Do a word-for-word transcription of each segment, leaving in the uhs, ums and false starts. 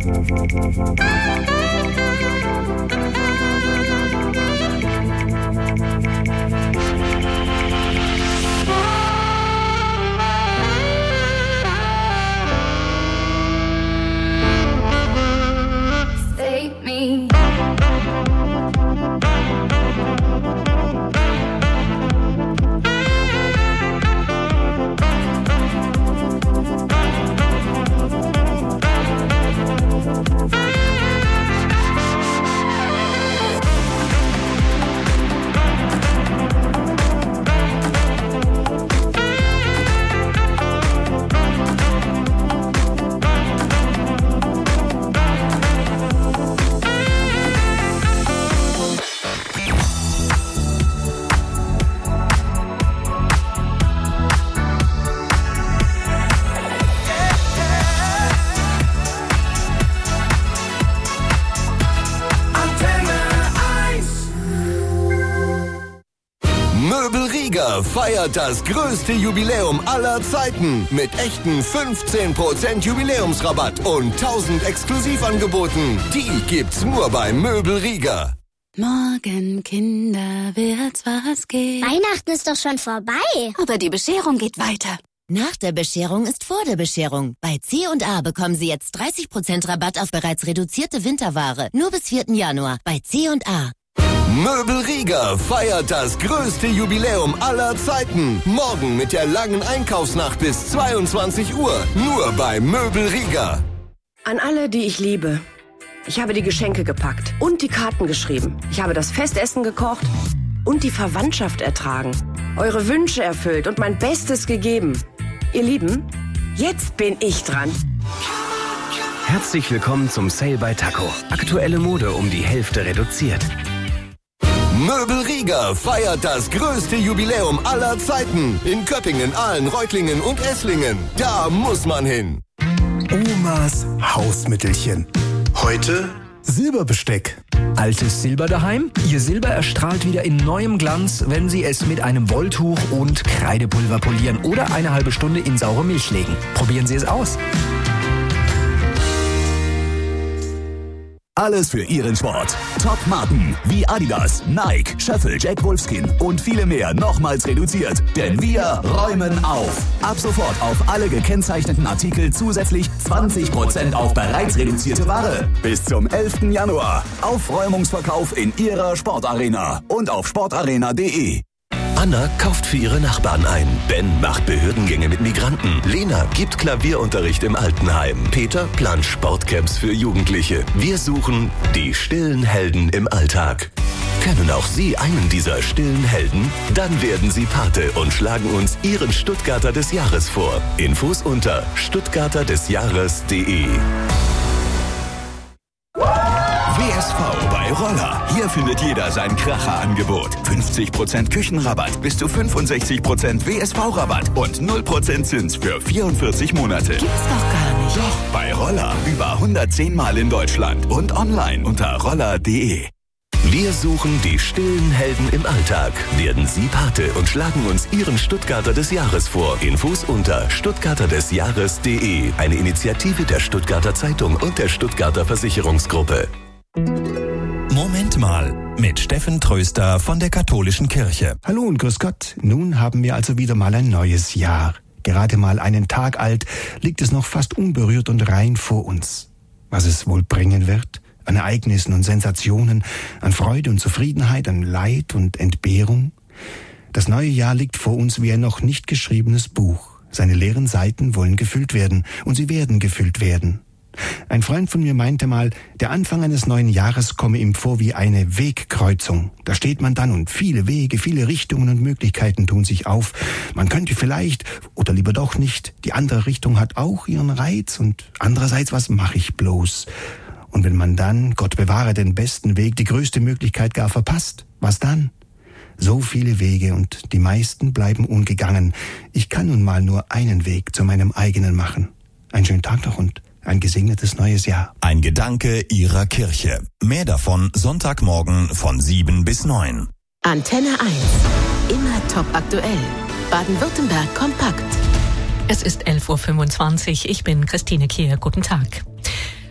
Save me. Feiert das größte Jubiläum aller Zeiten mit echten fünfzehn Prozent Jubiläumsrabatt und tausend Exklusivangeboten. Die gibt's nur bei Möbel Rieger. Morgen, Kinder, wird's was geben. Weihnachten ist doch schon vorbei. Aber die Bescherung geht weiter. Nach der Bescherung ist vor der Bescherung. Bei C und A bekommen Sie jetzt dreißig Prozent Rabatt auf bereits reduzierte Winterware. Nur bis vierten Januar bei C und A. Möbel Rieger feiert das größte Jubiläum aller Zeiten. Morgen mit der langen Einkaufsnacht bis zweiundzwanzig Uhr. Nur bei Möbel Rieger. An alle, die ich liebe. Ich habe die Geschenke gepackt und die Karten geschrieben. Ich habe das Festessen gekocht und die Verwandtschaft ertragen. Eure Wünsche erfüllt und mein Bestes gegeben. Ihr Lieben, jetzt bin ich dran. Herzlich willkommen zum Sale by Taco. Aktuelle Mode um die Hälfte reduziert. Möbel Rieger feiert das größte Jubiläum aller Zeiten. In Köppingen, Aalen, Reutlingen und Esslingen. Da muss man hin. Omas Hausmittelchen. Heute Silberbesteck. Altes Silber daheim? Ihr Silber erstrahlt wieder in neuem Glanz, wenn Sie es mit einem Wolltuch und Kreidepulver polieren oder eine halbe Stunde in saure Milch legen. Probieren Sie es aus. Alles für Ihren Sport. Top-Marken wie Adidas, Nike, Schöffel, Jack Wolfskin und viele mehr nochmals reduziert. Denn wir räumen auf. Ab sofort auf alle gekennzeichneten Artikel zusätzlich zwanzig Prozent auf bereits reduzierte Ware. Bis zum elften Januar. Aufräumungsverkauf in Ihrer Sportarena und auf sportarena punkt de. Anna kauft für ihre Nachbarn ein. Ben macht Behördengänge mit Migranten. Lena gibt Klavierunterricht im Altenheim. Peter plant Sportcamps für Jugendliche. Wir suchen die stillen Helden im Alltag. Kennen auch Sie einen dieser stillen Helden? Dann werden Sie Pate und schlagen uns Ihren Stuttgarter des Jahres vor. Infos unter stuttgarter des jahres punkt de. W S V bei Roller. Hier findet jeder sein Kracher-Angebot. fünfzig Prozent Küchenrabatt, bis zu fünfundsechzig Prozent W S V-Rabatt und null Prozent Zins für vierundvierzig Monate. Gibt's doch gar nicht. Doch, bei Roller. Über hundertzehn Mal in Deutschland und online unter roller punkt de. Wir suchen die stillen Helden im Alltag. Werden Sie Pate und schlagen uns Ihren Stuttgarter des Jahres vor. Infos unter stuttgarter des jahres punkt de. Eine Initiative der Stuttgarter Zeitung und der Stuttgarter Versicherungsgruppe. Moment mal, mit Steffen Tröster von der Katholischen Kirche. Hallo und grüß Gott. Nun haben wir also wieder mal ein neues Jahr. Gerade mal einen Tag alt liegt es noch fast unberührt und rein vor uns. Was es wohl bringen wird? An Ereignissen und Sensationen, an Freude und Zufriedenheit, an Leid und Entbehrung? Das neue Jahr liegt vor uns wie ein noch nicht geschriebenes Buch. Seine leeren Seiten wollen gefüllt werden und sie werden gefüllt werden. Ein Freund von mir meinte mal, der Anfang eines neuen Jahres komme ihm vor wie eine Wegkreuzung. Da steht man dann und viele Wege, viele Richtungen und Möglichkeiten tun sich auf. Man könnte vielleicht oder lieber doch nicht. Die andere Richtung hat auch ihren Reiz und andererseits, was mache ich bloß? Und wenn man dann, Gott bewahre, den besten Weg, die größte Möglichkeit gar verpasst, was dann? So viele Wege und die meisten bleiben ungegangen. Ich kann nun mal nur einen Weg zu meinem eigenen machen. Einen schönen Tag noch und ein gesegnetes neues Jahr. Ein Gedanke Ihrer Kirche. Mehr davon Sonntagmorgen von sieben bis neun. Antenne eins. Immer top aktuell. Baden-Württemberg kompakt. Es ist elf Uhr fünfundzwanzig. Ich bin Christine Kehr. Guten Tag.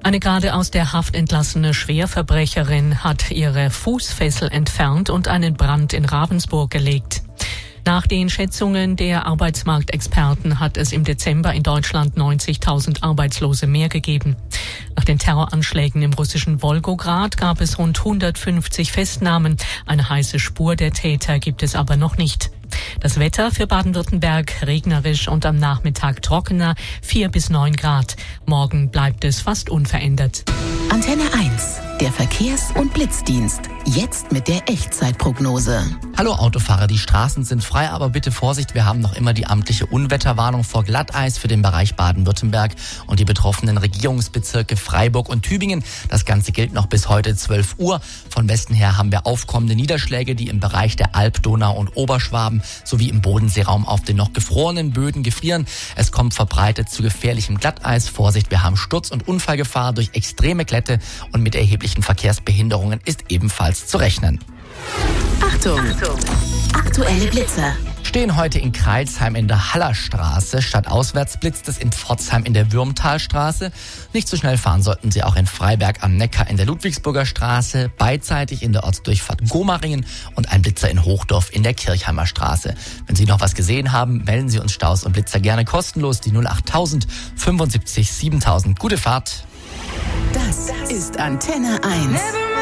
Eine gerade aus der Haft entlassene Schwerverbrecherin hat ihre Fußfessel entfernt und einen Brand in Ravensburg gelegt. Nach den Schätzungen der Arbeitsmarktexperten hat es im Dezember in Deutschland neunzigtausend Arbeitslose mehr gegeben. Nach den Terroranschlägen im russischen Wolgograd gab es rund hundertfünfzig Festnahmen. Eine heiße Spur der Täter gibt es aber noch nicht. Das Wetter für Baden-Württemberg regnerisch und am Nachmittag trockener, vier bis neun Grad. Morgen bleibt es fast unverändert. Antenne eins, der Verkehrs- und Blitzdienst. Jetzt mit der Echtzeitprognose. Hallo Autofahrer, die Straßen sind frei, aber bitte Vorsicht, wir haben noch immer die amtliche Unwetterwarnung vor Glatteis für den Bereich Baden-Württemberg und die betroffenen Regierungsbezirke Freiburg und Tübingen. Das Ganze gilt noch bis heute zwölf Uhr. Von Westen her haben wir aufkommende Niederschläge, die im Bereich der Alb, Donau und Oberschwaben sowie im Bodenseeraum auf den noch gefrorenen Böden gefrieren. Es kommt verbreitet zu gefährlichem Glatteis. Vorsicht, wir haben Sturz- und Unfallgefahr durch extreme Glätte und mit erheblichen Verkehrsbehinderungen ist ebenfalls zu rechnen. Achtung! Achtung. Aktuelle Blitzer. Stehen heute in Kreilsheim in der Hallerstraße. Stadtauswärts blitzt es in Pforzheim in der Würmtalstraße. Nicht so schnell fahren sollten Sie auch in Freiberg am Neckar in der Ludwigsburger Straße, beidseitig in der Ortsdurchfahrt Gomaringen und ein Blitzer in Hochdorf in der Kirchheimer Straße. Wenn Sie noch was gesehen haben, melden Sie uns Staus und Blitzer gerne kostenlos. Die null achttausend fünfundsiebzig siebentausend. Gute Fahrt. Das ist Antenne eins.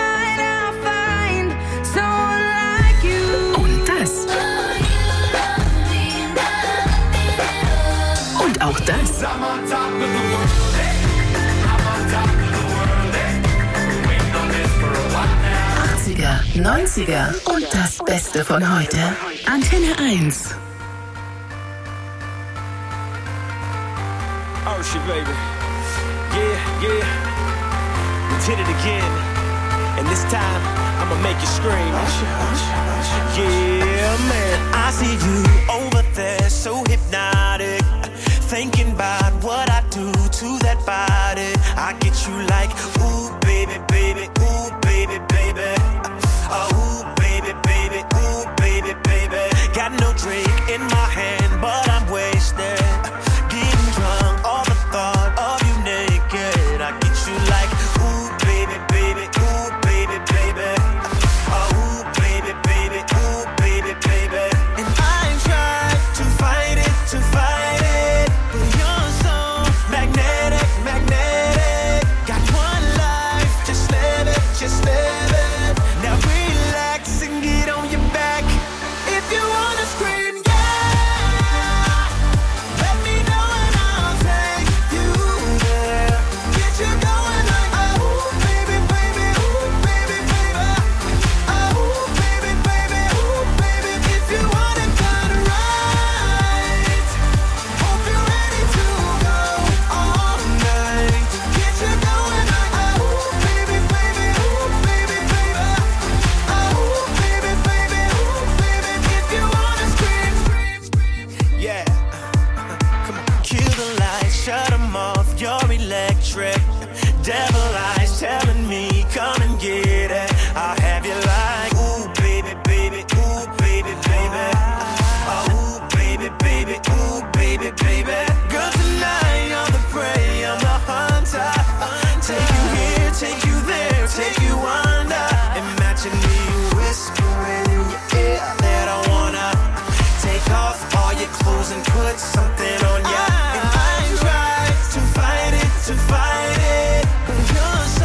Und das. Und auch das. achtziger, neunziger und das Beste von heute. Antenne eins. Oh shit, baby. Yeah, yeah. We did it again. And this time, I'ma make you scream. Yeah, man. I see you over there, so hypnotic. Thinking about what I do to that body. I get you like, ooh, baby, baby, ooh, baby, baby. Oh, ooh, baby, baby, ooh, baby, baby. Got no drink in my hand, but I'm wasted. Getting drunk, all the thought of you naked. I get you like, ooh, baby, baby, ooh, baby, baby. Oh, ooh, baby, baby, ooh, baby, baby. And I ain't tried to fight it, to fight it. But you're so magnetic, magnetic. Got one life, just live it, just live it. Now relax and get on your back. If you wanna scream, yeah, let me know and I'll take you there. Get you going like, oh, baby, baby, ooh, baby, baby. Oh, baby, baby, ooh, baby. If you want it done right, hope you're ready to go all night. Get you going like, oh, baby, baby, ooh, baby, baby. Oh, baby, baby, ooh, baby. If you wanna scream, scream, scream. Yeah. Come on. Kill the lights, shut them off, you're electric. Devil eyes telling me, come and get it. I'll have you like, ooh, baby, baby, ooh, baby, baby. Oh, ooh, baby, baby, ooh, baby, baby. Girl, tonight you're the prey, I'm the hunter. Take you here, take you there, take you under. Imagine me whispering in your ear that I wanna take off all your clothes and put something on ya. And I tried to fight it, to fight it, but you're so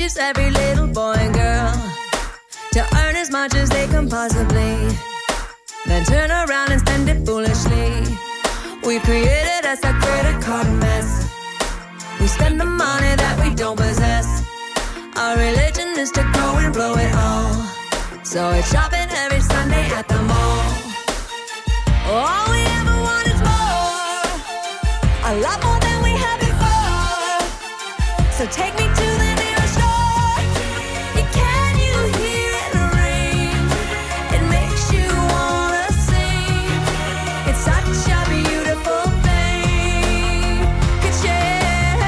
please every little boy and girl, to earn as much as they can possibly, then turn around and spend it foolishly. We've created us a credit card mess. We spend the money that we don't possess. Our religion is to go and blow it all. So it's shopping every Sunday at the mall. All we ever want is more, a lot more than we had before. So take me to the nearest store. Can you hear it ring? It makes you wanna sing. It's such a beautiful thing. Could share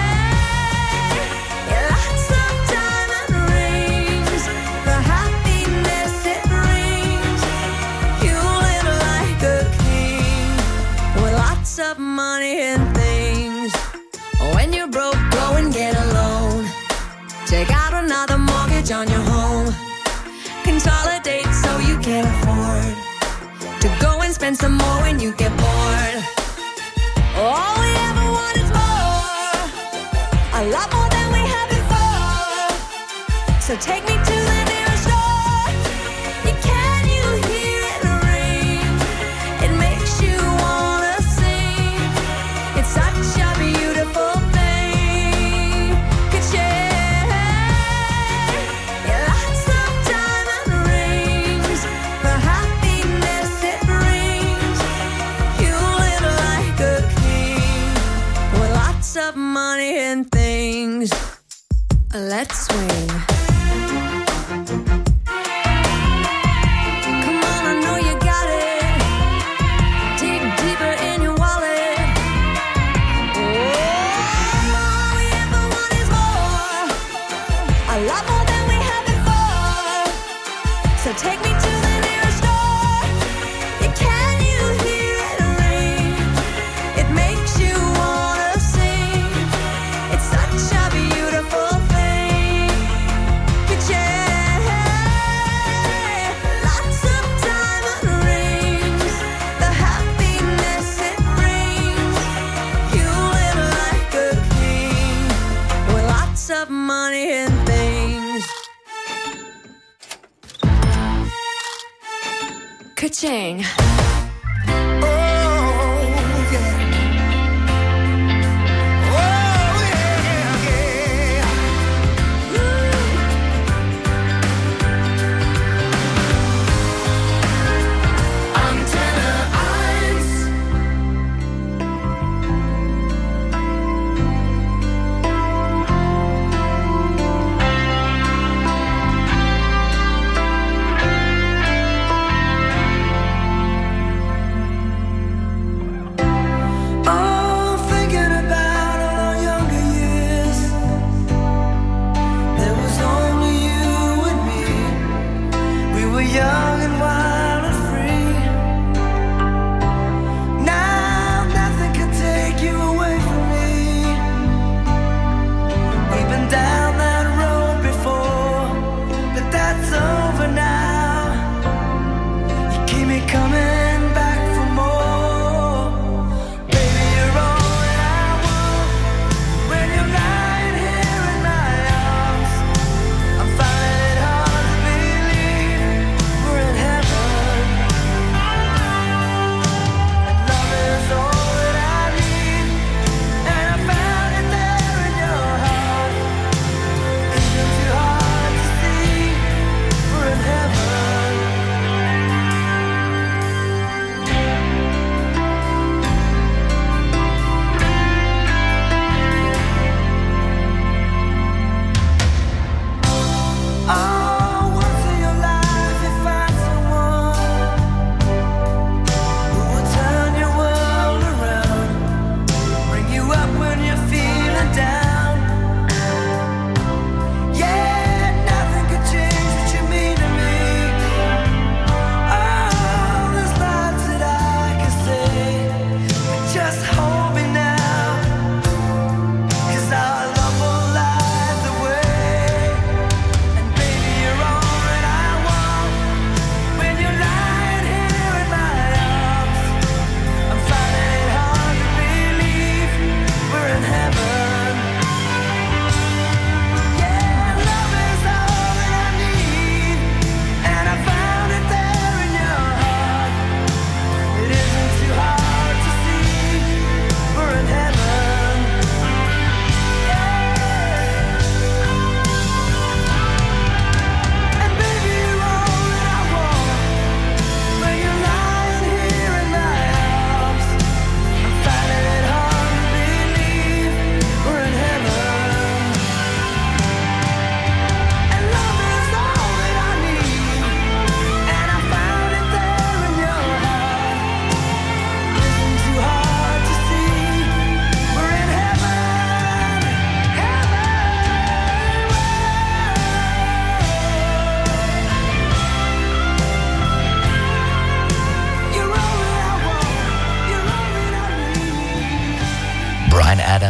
lots of diamond rings. The happiness it brings. You live like a king with lots of money and things. When you're broke, go and get a loan. Take out another mortgage on your home. Consolidate so you can afford to go and spend some more when you get bored. All we ever want is more, a lot more than we had before. So take me to the nearest store. Can you hear it ring? It makes you wanna sing. It's such a beautiful thing. Could share lots of diamond rings. The happiness it brings. You live like a king with lots of money and things. Let's swing. Come on, I know you got it. Dig deeper in your wallet. All we ever want is more, a lot more than we had before. So take me to the nearest store. Can you hear it ring? It makes you wanna sing. It's such a beautiful thing. Could share lots of diamond rings. The happiness it brings. You live like a king with lots of money and things. Ka-ching. Oh, thinking about all our younger years. There was only you and me. We were young and wild and free. Now nothing can take you away from me. We've been down that road before, but that's over now. You keep me coming back for more. Baby, you're all that I want. When you're lying here in my arms, I'm finding it hard to believe we're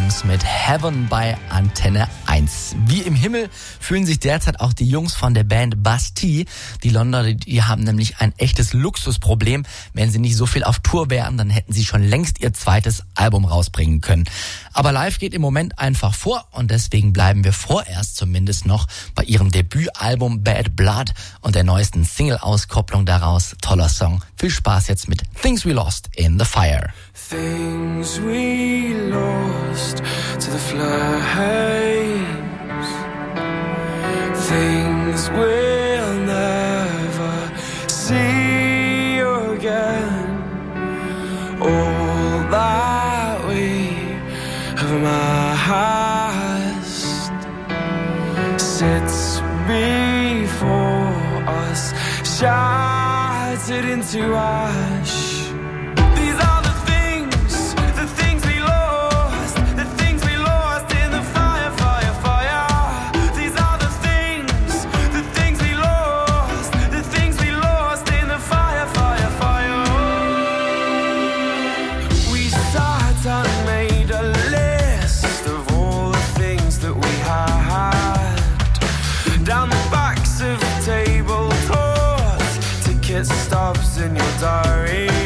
Songs mit Heaven bei Antenne eins. Wie im Himmel fühlen sich derzeit auch die Jungs von der Band Bastille. Die Londoner, die haben nämlich ein echtes Luxusproblem. Wenn sie nicht so viel auf Tour wären, dann hätten sie schon längst ihr zweites Album rausbringen können. Aber live geht im Moment einfach vor und deswegen bleiben wir vorerst zumindest noch bei ihrem Debütalbum Bad Blood und der neuesten Single-Auskopplung daraus. Toller Song. Viel Spaß jetzt mit Things We Lost in the Fire. Things we lost to the flames, things we'll never see again. All that we have amassed sits before us, shattered into ash. Stubs in your diary.